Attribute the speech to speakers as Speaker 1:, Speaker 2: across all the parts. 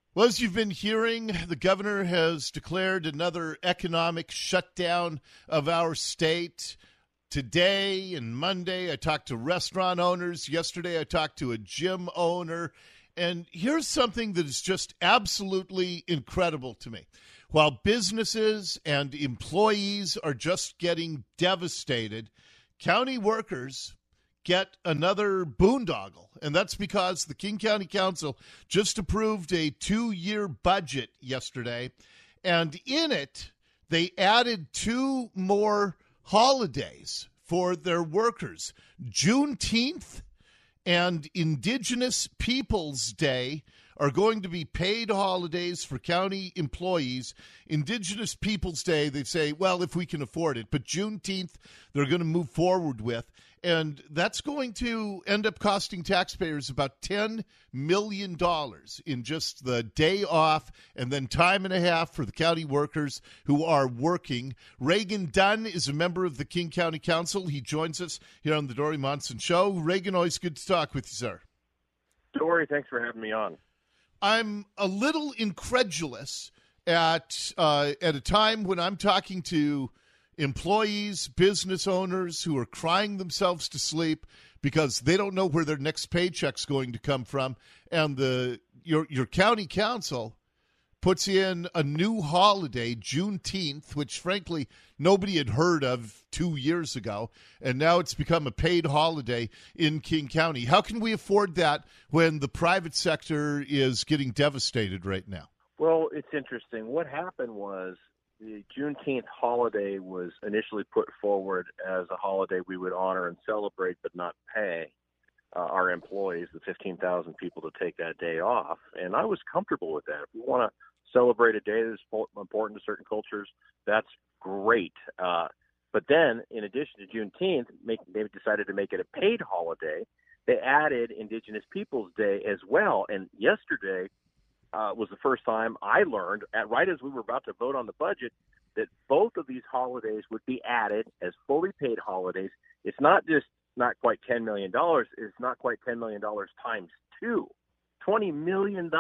Speaker 1: Well, as you've been hearing, the governor has declared another economic shutdown of our state. Today and Monday, I talked to restaurant owners. Yesterday, I talked to a gym owner. And here's something that is just absolutely incredible to me. While businesses and employees are just getting devastated, county workers get another boondoggle, and that's because the King County Council just approved a 2-year budget yesterday, and in it, they added 2 more holidays for their workers. Juneteenth and Indigenous Peoples Day are going to be paid holidays for county employees. Indigenous Peoples Day, they say, well, if we can afford it, but Juneteenth, they're going to move forward with. And that's going to end up costing taxpayers about $10 million in just the day off and then time and a half for the county workers who are working. Reagan Dunn is a member of the King County Council. He joins us here on the Dori Monson Show. Reagan, always good to talk with you, sir.
Speaker 2: Dori, thanks for having me on.
Speaker 1: I'm a little incredulous at a time when I'm talking to employees, business owners who are crying themselves to sleep because they don't know where their next paycheck's going to come from, and your county council puts in a new holiday, Juneteenth, which frankly nobody had heard of 2 years ago, and now it's become a paid holiday in King County. How can we afford that when the private sector is getting devastated right now?
Speaker 2: Well, it's interesting. What happened was the Juneteenth holiday was initially put forward as a holiday we would honor and celebrate but not pay our employees, the 15,000 people, to take that day off. And I was comfortable with that. If we want to celebrate a day that's important to certain cultures, that's great. But then, in addition to Juneteenth, they decided to make it a paid holiday. They added Indigenous Peoples Day as well. And yesterday was the first time I learned, right as we were about to vote on the budget, that both of these holidays would be added as fully paid holidays. It's not just not quite $10 million. It's not quite $10 million times 2. $20 million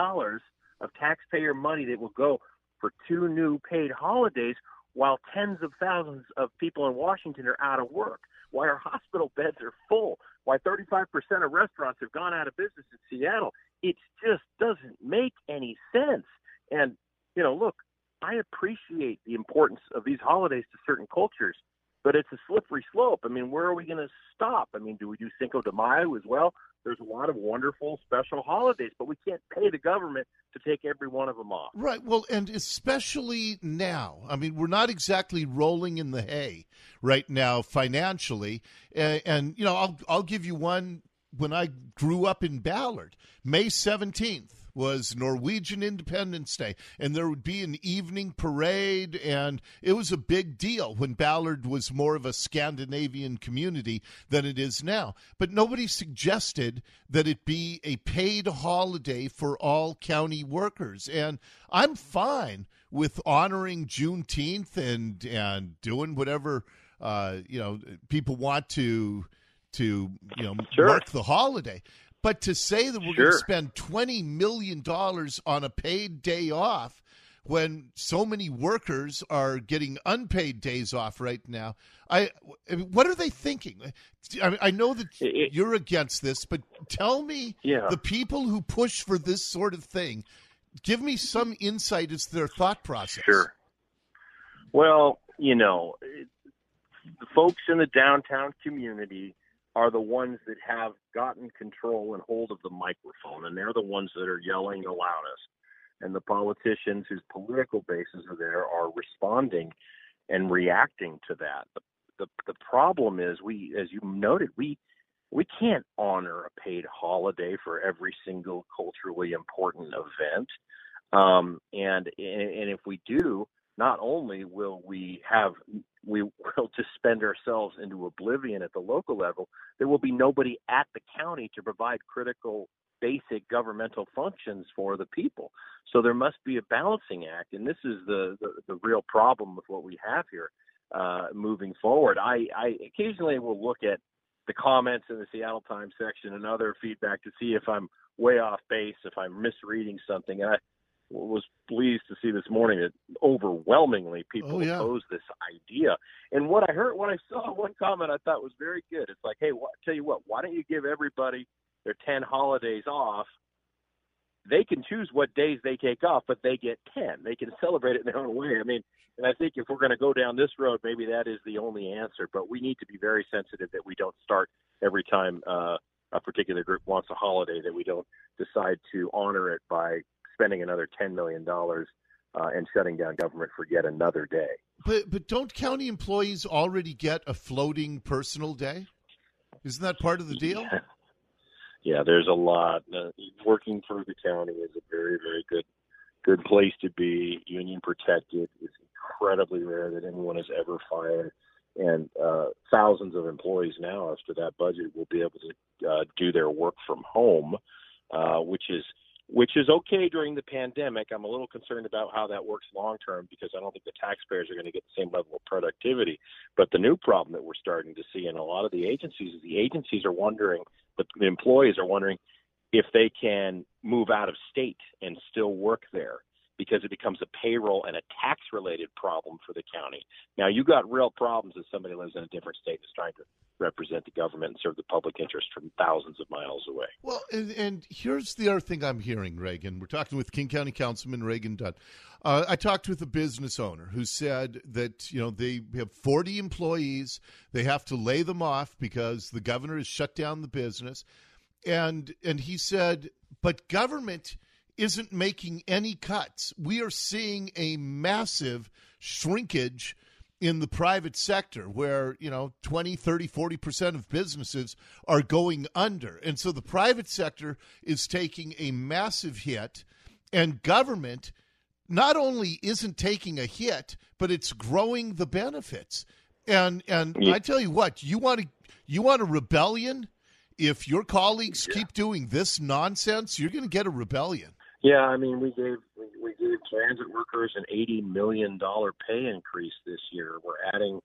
Speaker 2: of taxpayer money that will go for 2 new paid holidays while tens of thousands of people in Washington are out of work, why our hospital beds are full, why 35% of restaurants have gone out of business in Seattle. It just doesn't make any sense. And, look, I appreciate the importance of these holidays to certain cultures, but it's a slippery slope. I mean, where are we going to stop? I mean, do we do Cinco de Mayo as well? There's a lot of wonderful special holidays, but we can't pay the government to take every one of them off.
Speaker 1: Right. Well, and especially now. I mean, we're not exactly rolling in the hay right now financially. And I'll give you one. When I grew up in Ballard, May 17th was Norwegian Independence Day, and there would be an evening parade, and it was a big deal when Ballard was more of a Scandinavian community than it is now. But nobody suggested that it be a paid holiday for all county workers, and I'm fine with honoring Juneteenth and doing whatever people want to
Speaker 2: Sure.
Speaker 1: mark the holiday. But to say that we're going to spend $20 million on a paid day off when so many workers are getting unpaid days off right now, I mean, what are they thinking? I know that you're against this, but tell me the people who push for this sort of thing, give me some insight as to their thought process.
Speaker 2: Sure. Well, the folks in the downtown community are the ones that have gotten control and hold of the microphone, and they're the ones that are yelling the loudest. And the politicians whose political bases are there are responding and reacting to that. The problem is, as you noted, we can't honor a paid holiday for every single culturally important event. And if we do, not only will we will just spend ourselves into oblivion at the local level, there will be nobody at the county to provide critical, basic governmental functions for the people. So there must be a balancing act, and this is the real problem with what we have here moving forward. I occasionally will look at the comments in the Seattle Times section and other feedback to see if I'm way off base, if I'm misreading something. was pleased to see this morning that overwhelmingly people oppose this idea. And what I saw, one comment I thought was very good. It's like, hey, tell you what, why don't you give everybody their 10 holidays off? They can choose what days they take off, but they get 10. They can celebrate it in their own way. I mean, and I think if we're going to go down this road, maybe that is the only answer. But we need to be very sensitive that we don't start every time a particular group wants a holiday, that we don't decide to honor it by spending another $10 million and shutting down government for yet another day.
Speaker 1: But don't county employees already get a floating personal day? Isn't that part of the deal?
Speaker 2: Yeah, there's a lot. Working for the county is a very, very good place to be. Union protected. It's incredibly rare that anyone is ever fired. And thousands of employees now, after that budget, will be able to do their work from home, which is okay during the pandemic. I'm a little concerned about how that works long term, because I don't think the taxpayers are going to get the same level of productivity. But the new problem that we're starting to see in a lot of the agencies is the agencies are wondering, but the employees are wondering if they can move out of state and still work there, because it becomes a payroll and a tax-related problem for the county. Now, you got real problems if somebody lives in a different state and is trying to represent the government and serve the public interest from thousands of miles away.
Speaker 1: Well, and here's the other thing I'm hearing, Reagan. We're talking with King County Councilman Reagan Dunn. I talked with a business owner who said that, they have 40 employees. They have to lay them off because the governor has shut down the business. And he said, but government isn't making any cuts. We are seeing a massive shrinkage in the private sector where, 20, 30, 40% of businesses are going under. And so the private sector is taking a massive hit, and government not only isn't taking a hit, but it's growing the benefits. And I tell you what, you want a rebellion? If your colleagues keep doing this nonsense, you're going to get a rebellion.
Speaker 2: Yeah, I mean, we gave transit workers an $80 million pay increase this year. We're adding,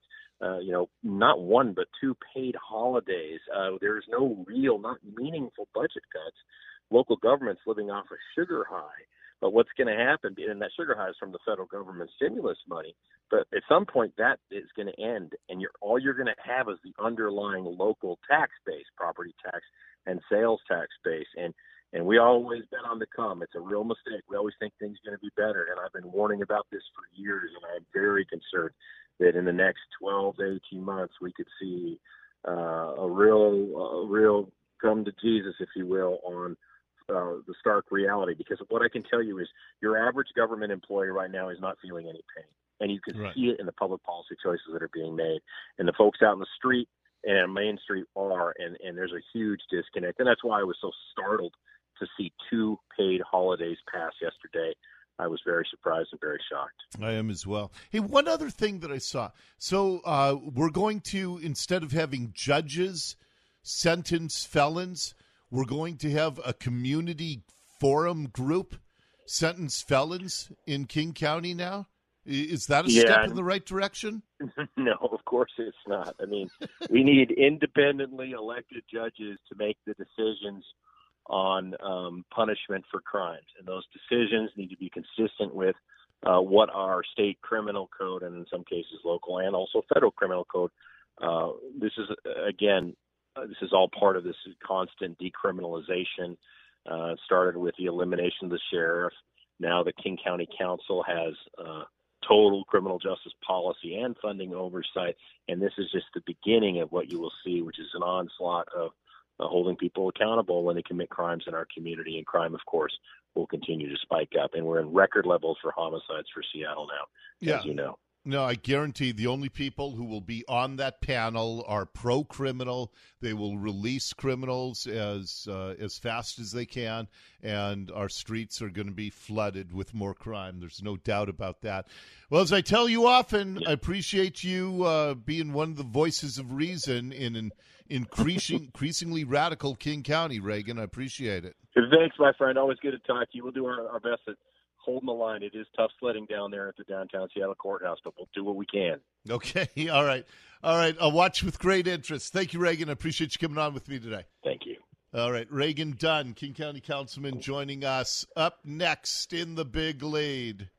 Speaker 2: not one but two paid holidays. There's no real, not meaningful budget cuts. Local government's living off a sugar high. But what's going to happen, and that sugar high is from the federal government stimulus money, but at some point that is going to end, and all you're going to have is the underlying local tax base, property tax and sales tax base. And we always bet on the come. It's a real mistake. We always think things are going to be better. And I've been warning about this for years, and I'm very concerned that in the next 12 to 18 months we could see a real come to Jesus, if you will, on the stark reality. Because what I can tell you is your average government employee right now is not feeling any pain. And you can see it in the public policy choices that are being made. And the folks out in the street and on Main Street are, and there's a huge disconnect. And that's why I was so startled to see two paid holidays pass yesterday. I was very surprised and very shocked.
Speaker 1: I am as well. Hey, one other thing that I saw. So we're going to, instead of having judges sentence felons, we're going to have a community forum group sentence felons in King County now. Is that a step in the right direction?
Speaker 2: No, of course it's not. I mean, we need independently elected judges to make the decisions on punishment for crimes, and those decisions need to be consistent with what our state criminal code, and in some cases local and also federal criminal code. This is all part of this constant decriminalization. It started with the elimination of the sheriff. Now the King County Council has total criminal justice policy and funding oversight, and this is just the beginning of what you will see, which is an onslaught of holding people accountable when they commit crimes in our community. And crime, of course, will continue to spike up. And we're in record levels for homicides for Seattle now, as you know.
Speaker 1: No, I guarantee the only people who will be on that panel are pro-criminal. They will release criminals as fast as they can, and our streets are going to be flooded with more crime. There's no doubt about that. Well, as I tell you often, I appreciate you being one of the voices of reason in an increasingly radical King County, Reagan. I appreciate it.
Speaker 2: Thanks, my friend. Always good to talk to you. We'll do our best at holding the line. It is tough sledding down there at the downtown Seattle courthouse, but we'll do what we can.
Speaker 1: Okay. All right. I'll watch with great interest. Thank you, Reagan. I appreciate you coming on with me today.
Speaker 2: Thank you.
Speaker 1: All right, Reagan Dunn, King County Councilman, joining us. Up next in the big lead,